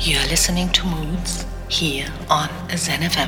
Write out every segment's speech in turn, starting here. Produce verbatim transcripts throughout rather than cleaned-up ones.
You're listening to Moods here on Zen F M.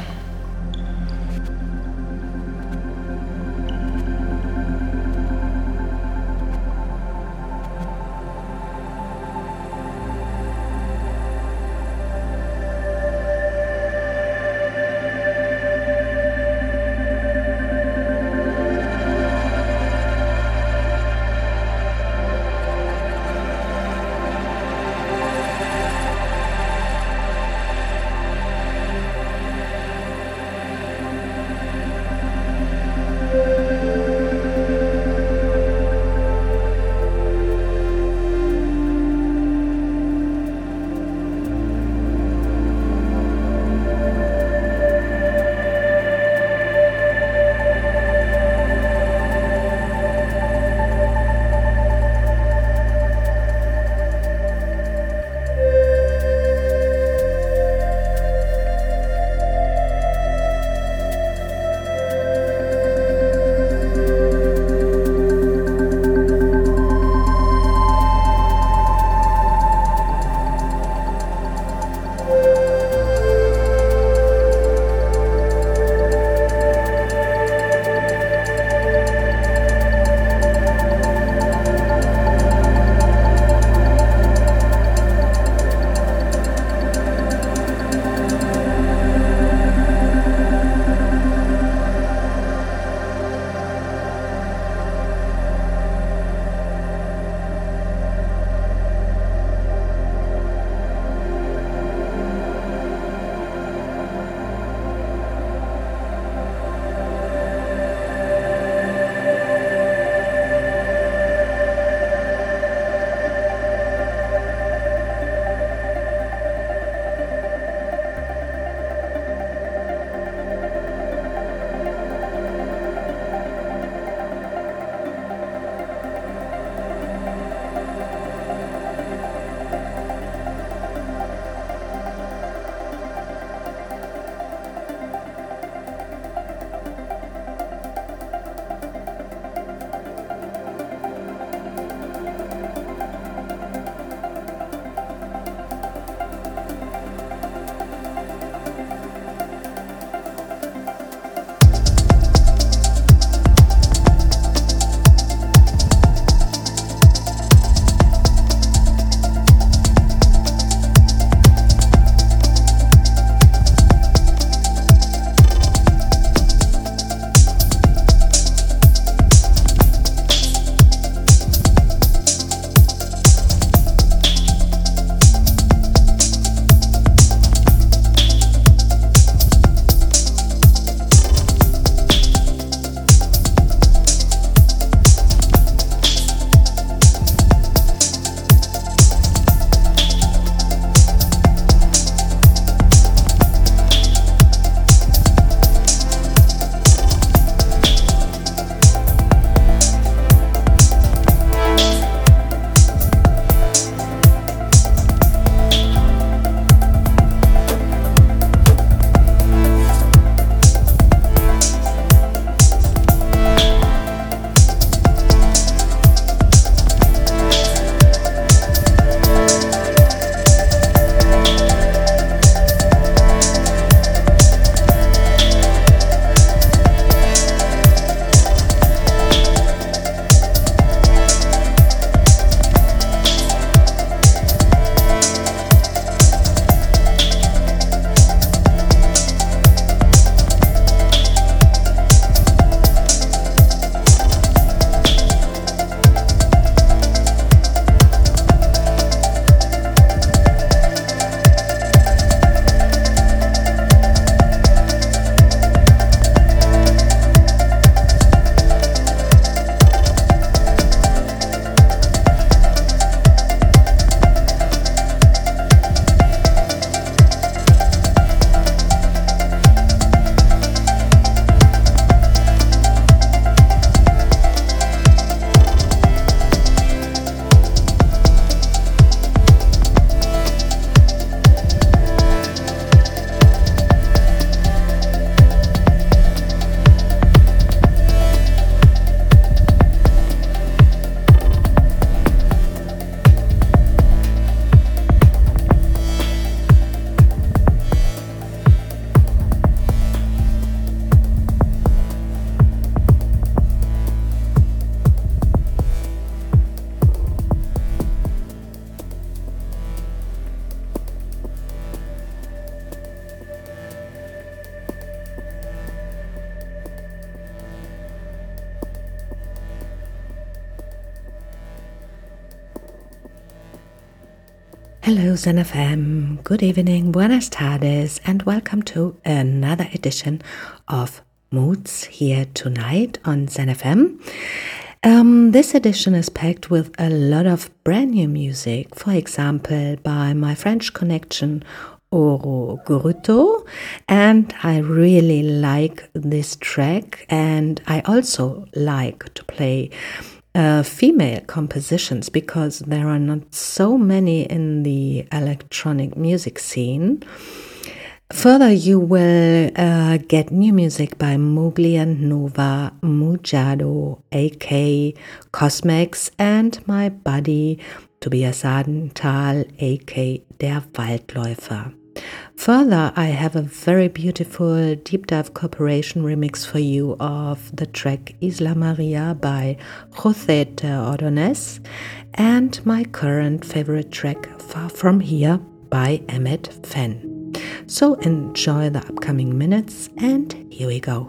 Hello Zen F M, good evening, buenas tardes, and welcome to another edition of Moods here tonight on Zen F M. Um, this edition is packed with a lot of brand new music, for example by my French connection Oro Guruto, and I really like this track, and I also like to play Uh, female compositions because there are not so many in the electronic music scene. Further, you will uh, get new music by Mowgli and Nova, Mujado, A K, Cosmex, and my buddy Tobias Sadenthal, A K Der Waldläufer. Further, I have a very beautiful deep dive cooperation remix for you of the track Isla Maria by José Ordonez and my current favorite track Far From Here by Emmett Fenn. So enjoy the upcoming minutes and here we go.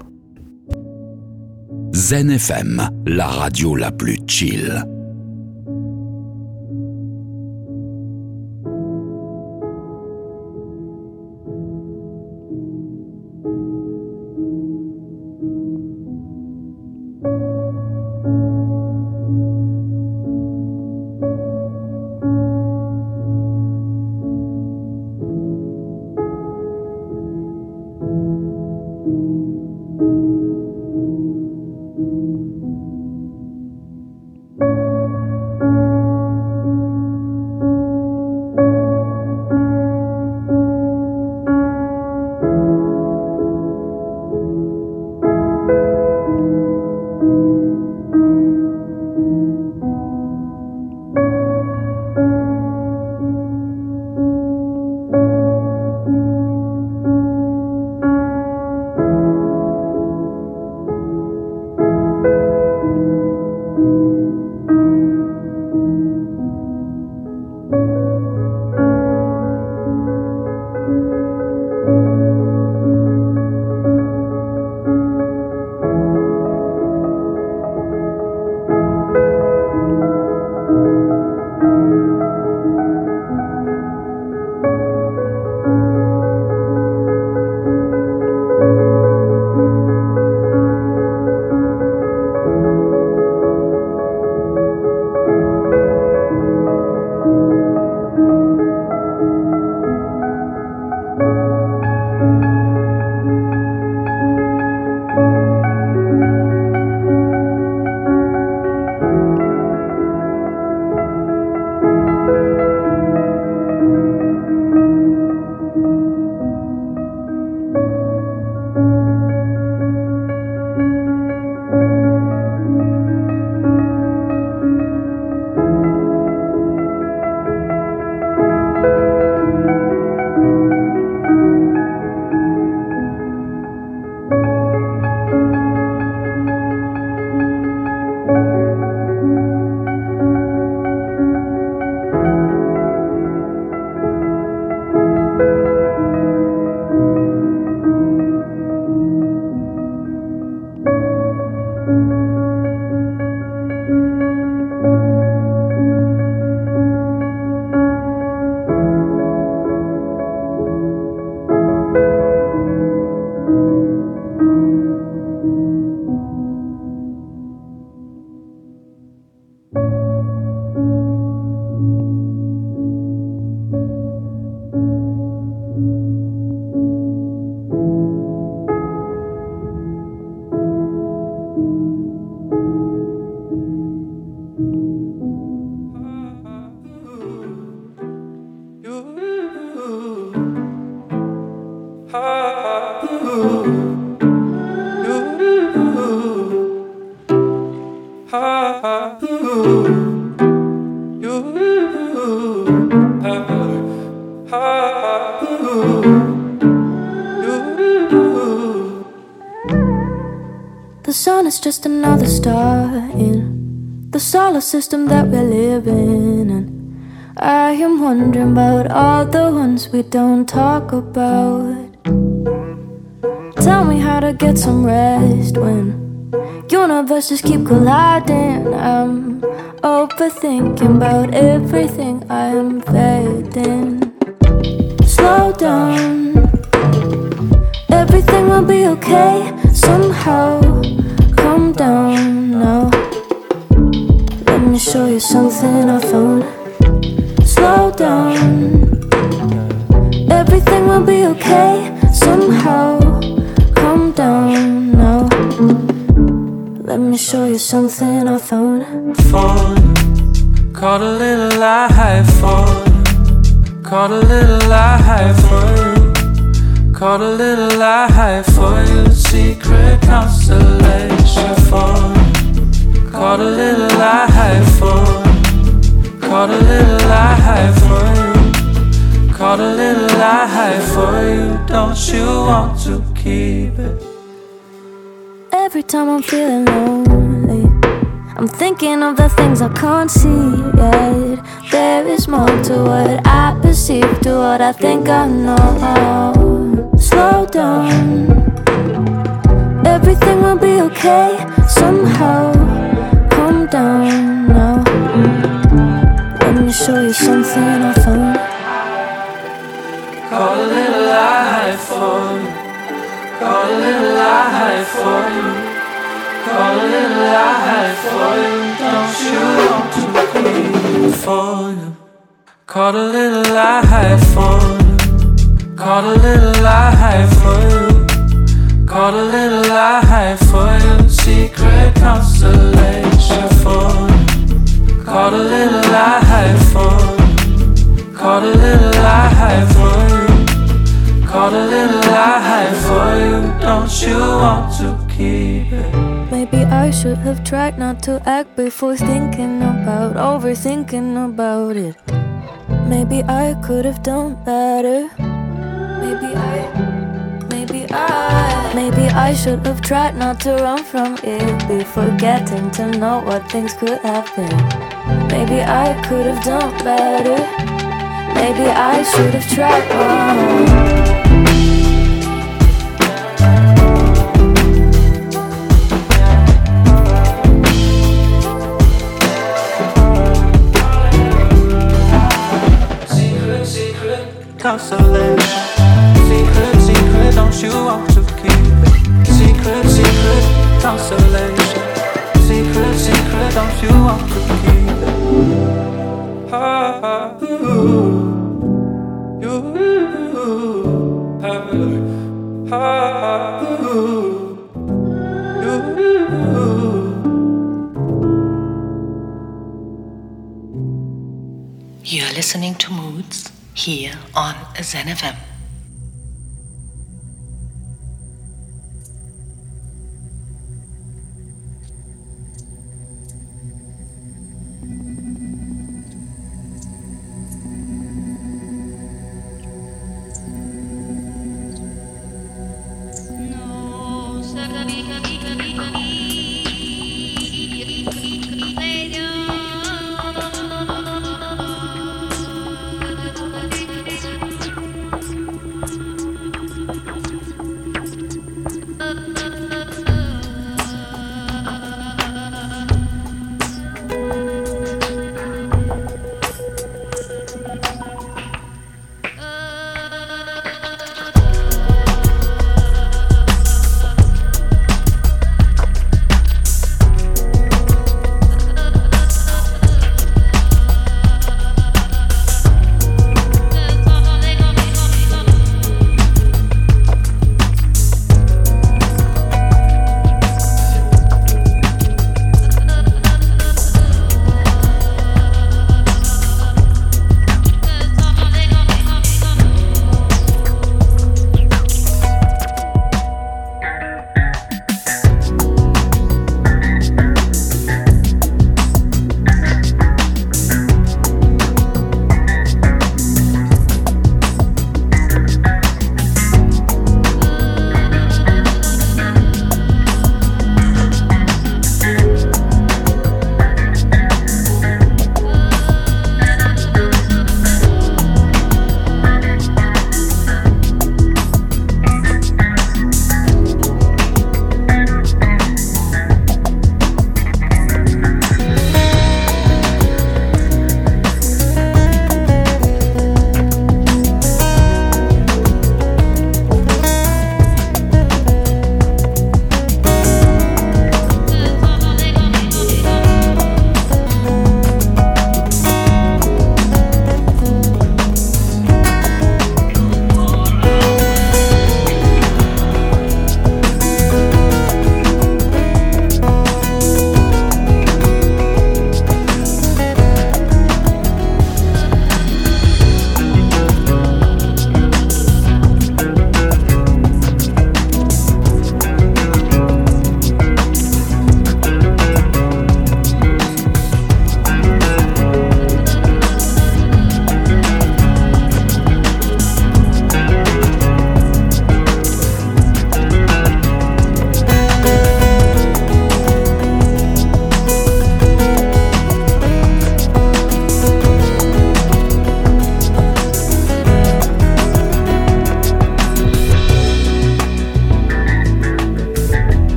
Zen F M, la radio la plus chill. The sun is just another star in the solar system that we're living in. I am wondering about all the ones we don't talk about. Tell me how to get some rest when universes keep colliding. I'm overthinking about everything. I am fading. Slow down. Everything will be okay somehow. Calm down now. Let me show you something I found. Slow down. Everything will be okay somehow. Calm down now. Let me show you something I found. Phone, caught a little lie for you. Caught a little lie for you. Caught a little lie for you. Secret constellation for you. Caught a little lie for you. Caught a little lie for you. Caught a little lie for you. Don't you want to keep it? Every time I'm feeling lonely, I'm thinking of the things I can't see yet. There is more to what I perceive, to what I think I know. Slow down. Everything will be okay somehow. Calm down now. Let me show you something I found. Caught a little lie for you. Caught a little lie for you. Caught a little lie for you. Don't you want to be for you? Caught a little lie for you. Caught a little lie for you. Caught a little lie for you. Secret constellation for you. Caught a little lie for you. Caught a little lie for you. Caught a little lie for you. Don't you want to keep it? Maybe I should have tried not to act before thinking about, overthinking about it. Maybe I could have done better. Maybe I, maybe I, maybe I should have tried not to run from it before getting to know what things could have been. Maybe I could have done better. Maybe I should have tried more. Consolation. Secret, secret, don't you want to keep it? Secret, secret, consolation. Secret, secret, don't you want to keep it? Ah, ah, ooh, you, ah, ah, ooh, you. You're listening to Moods here on Zen F M.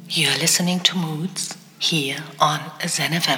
You're listening to Moods here on Zen F M.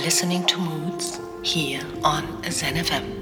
listening to Moods here on Zen F M.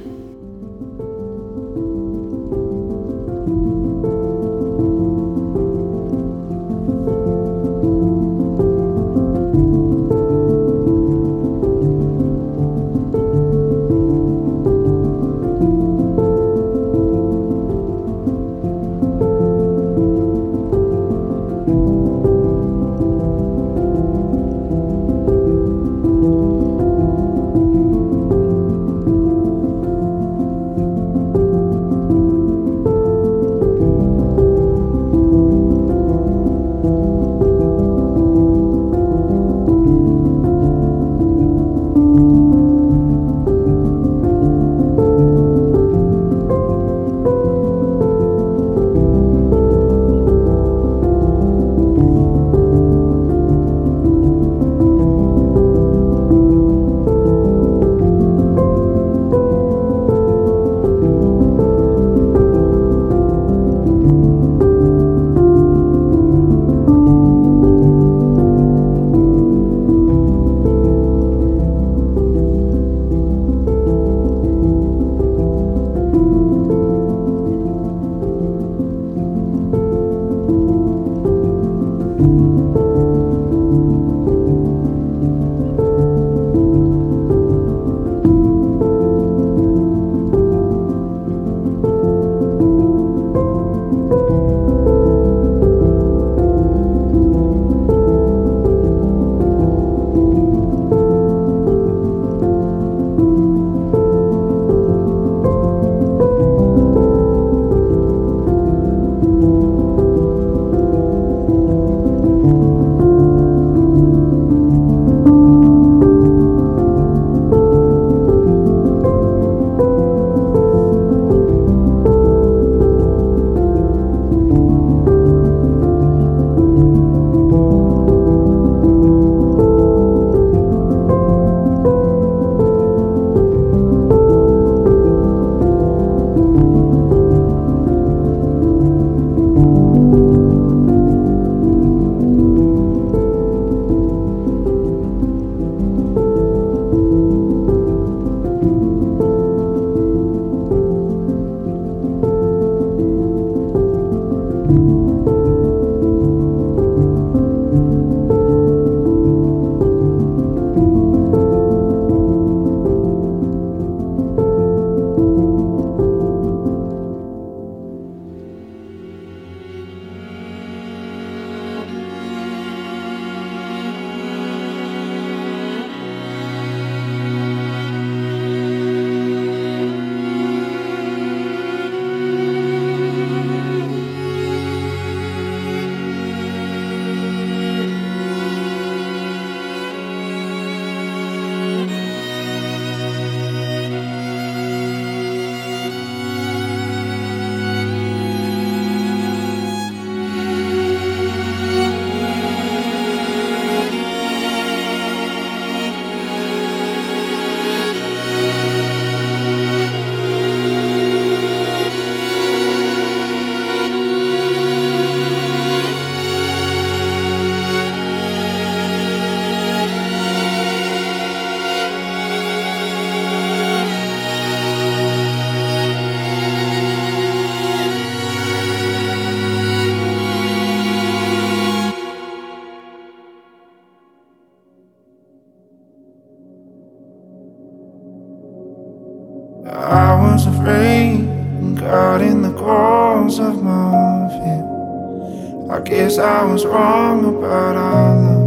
I was afraid and got in the claws of my own fear. I guess I was wrong about our love.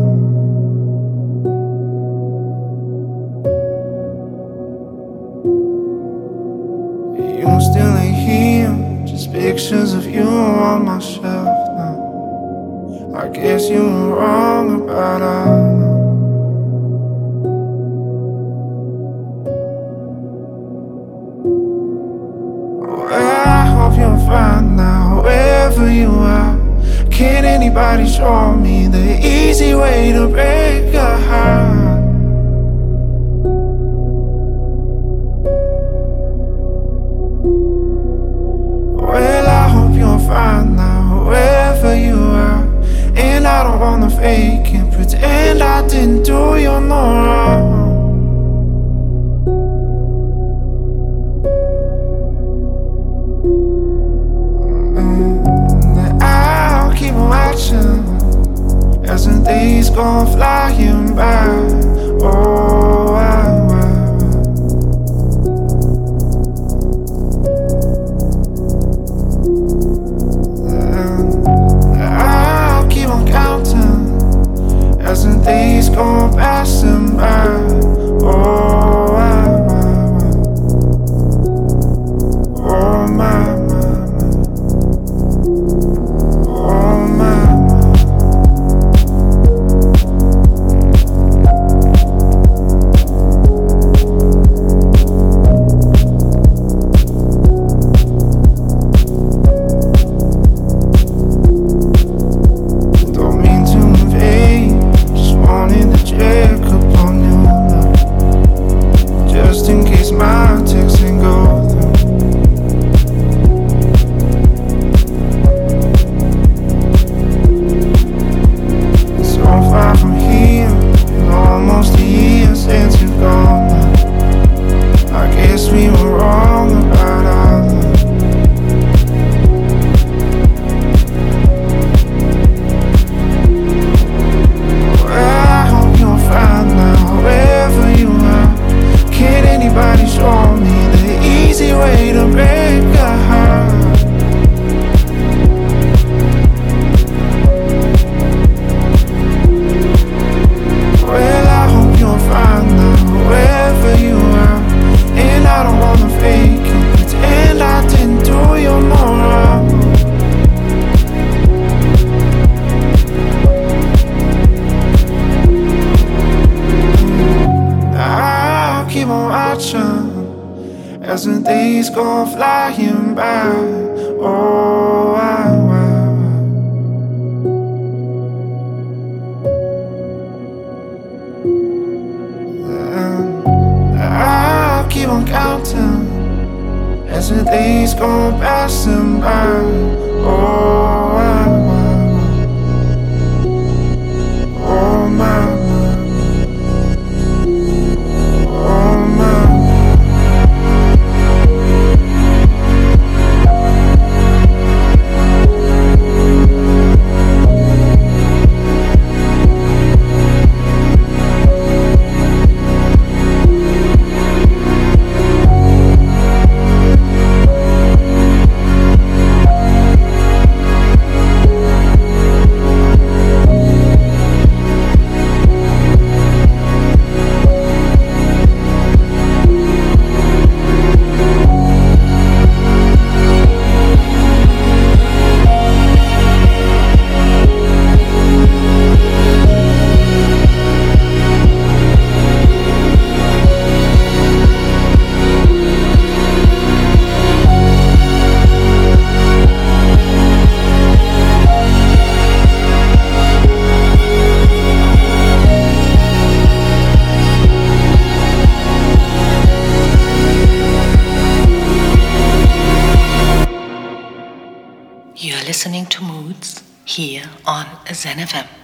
You still ain't here, just pictures of you on my shelf now. I guess you were wrong about our love. Fine now, wherever you are. Can anybody show me the easy way to break your heart? Well, I hope you're fine now, wherever you are. And I don't wanna fake it, pretend I didn't do you no wrong. gone flying by. Oh, I, I'll keep on counting as the days go passing by. Oh, I, oh my, my, my. Oh my. As the days go flying by. Oh, I, I, I'll keep on counting as the days go passing by. Oh, I, oh my. You're listening to Moods here on Zen F M.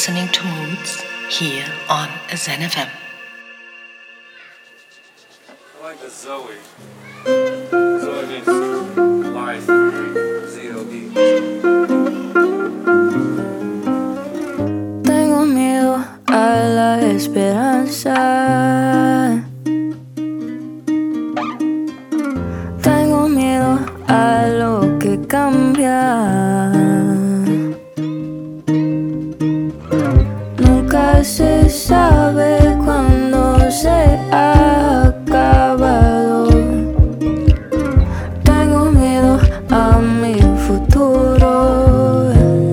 listening to Moods here on Zen F M. I like the Zoe. Zoe means life. Z O E. Tengo miedo a la esperanza. Tengo miedo a lo que cambia. Nunca se sabe cuándo se ha acabado. Tengo miedo a mi futuro.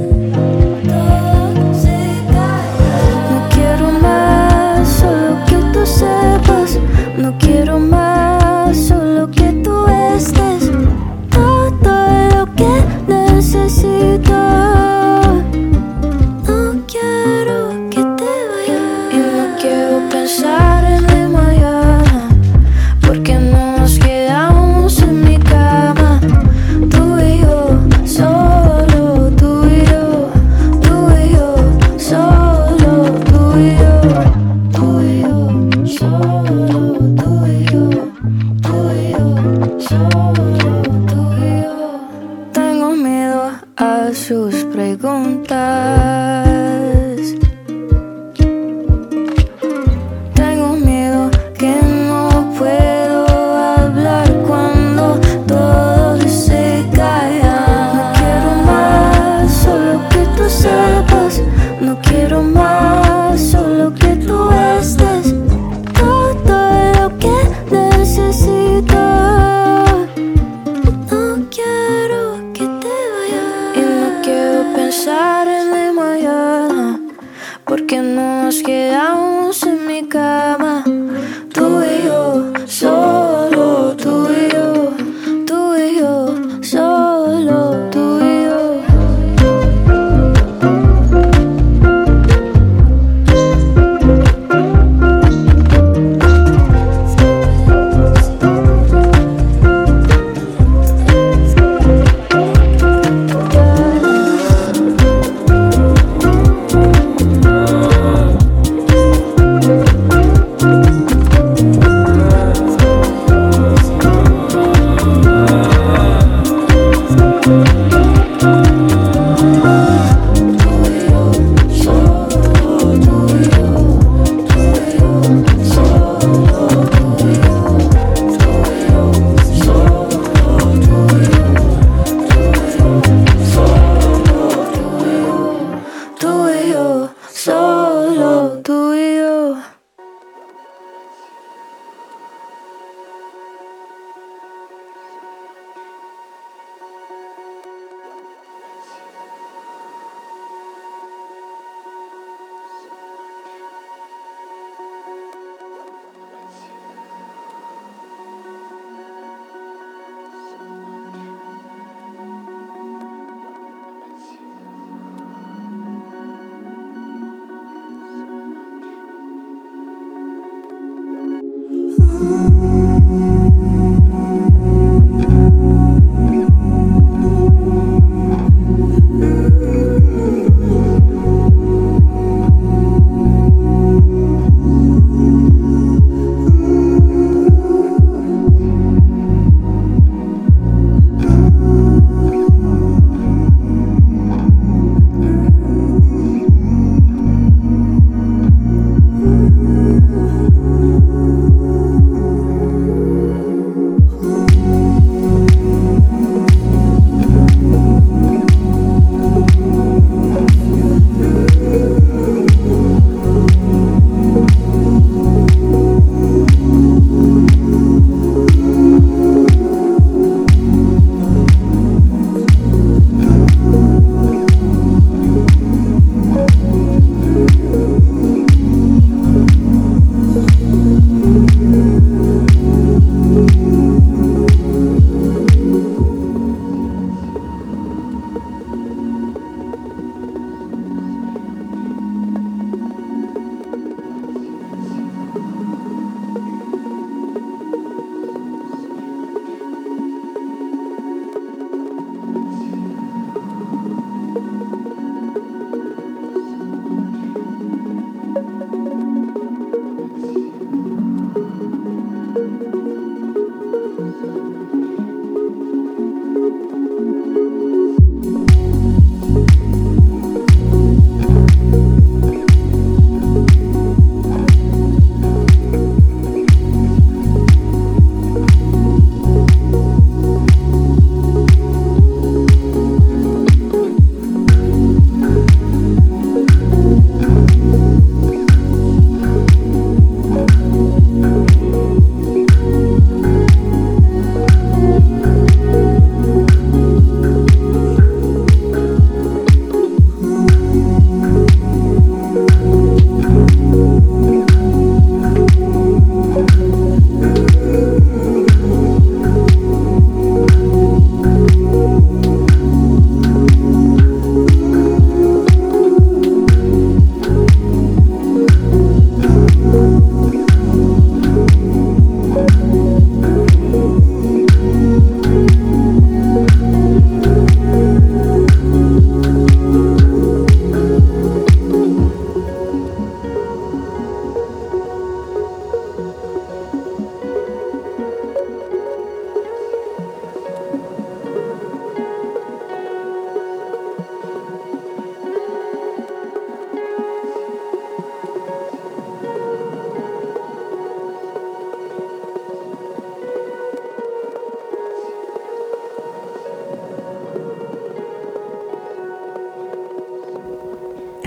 No quiero más, solo que tú sepas. No quiero más, solo que tú estés. Todo lo que necesito. No quiero que te vayas. Y no quiero pensar en el mañana, porque no nos quedamos en mi cama. Tú y yo, solo tú y yo. Tú y yo, solo tú y yo. Tú y yo, solo tú y yo. Tú y yo, solo tú y yo. Tengo miedo a sus preguntas. Tengo miedo que no puedo hablar cuando todo se calla. No quiero más, solo que tú sepas. No quiero más, solo que tú estés. Todo lo que necesito.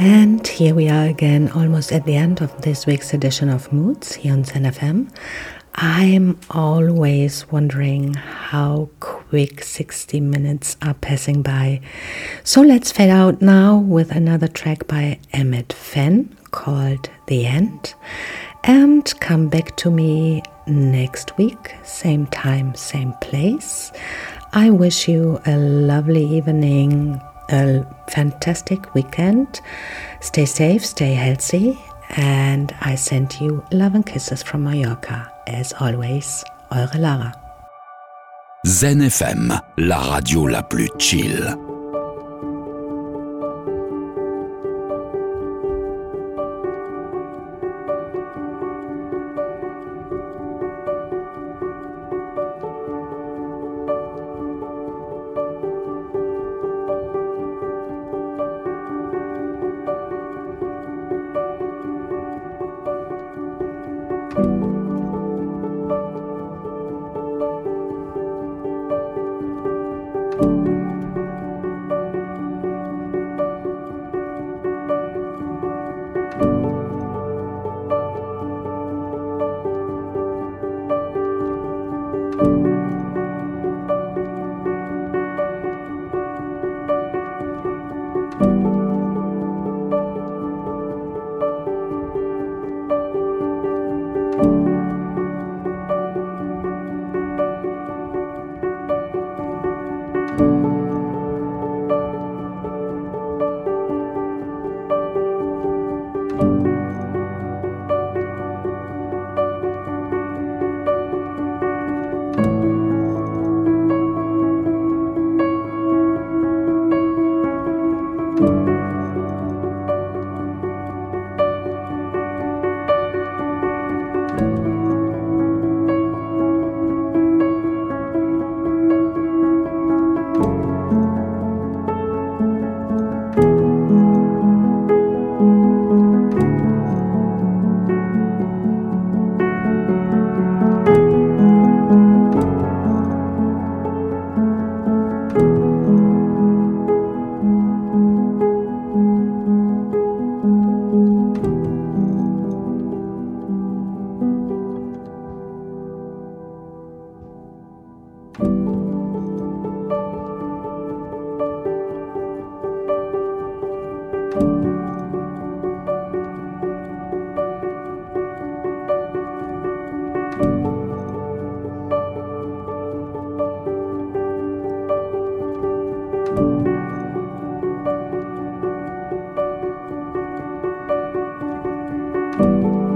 And here we are again, almost at the end of this week's edition of Moods here on Zen F M. I'm always wondering how quick sixty minutes are passing by. So let's fade out now with another track by Emmett Fenn called The End, and come back to me next week, same time, same place. I wish you a lovely evening, a fantastic weekend. Stay safe, stay healthy, and I send you love and kisses from Mallorca. As always, eure Lara. Zen F M, la radio la plus chill.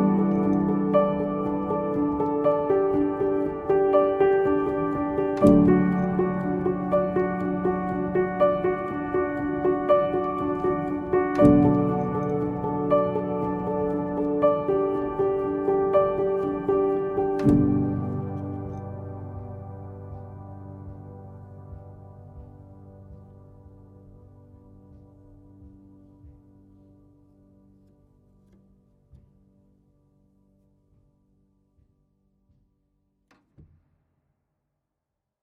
you.